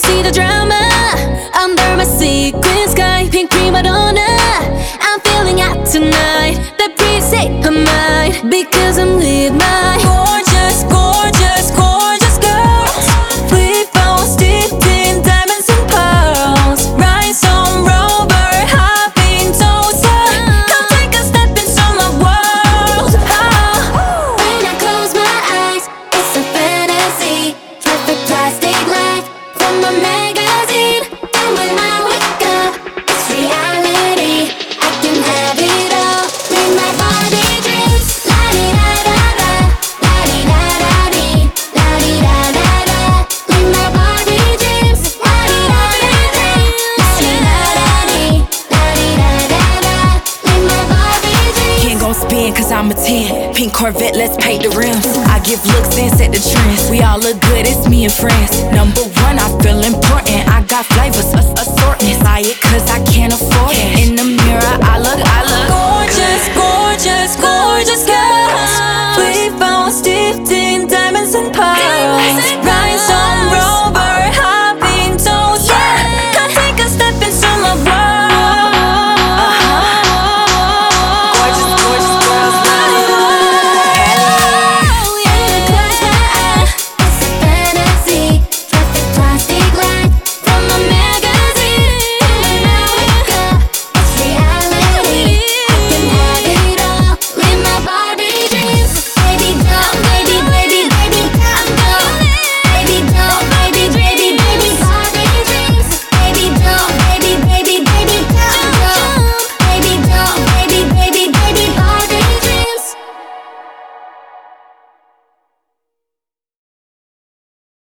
see the drama under my sequin sky. Pink prima donna, I'm feeling hot tonight. The breeze say I'm mine because I'm with my gorgeous, gorgeous, gorgeous girls. We both steeped in diamonds and pearls. Rhinestone rover, hopping toaster. Come take a step into my world. Oh. When I close my eyes, it's a fantasy. Perfect plastic life from a magazine. And when I wake up, it's reality. I can have it all with my Barbie dreams. La di da da da, la di da da dee, la di da da da. With my Barbie dreams. La di da da da, la di da da dee, la di da da da. With my Barbie dreams. Ain't gon' spin cause I'm a 10. Pink Corvette, let's paint the rims. I give looks and set the trends. We all look good, it's me and friends. Number one, I feel important. I got flavors, assortments. Buy it cause I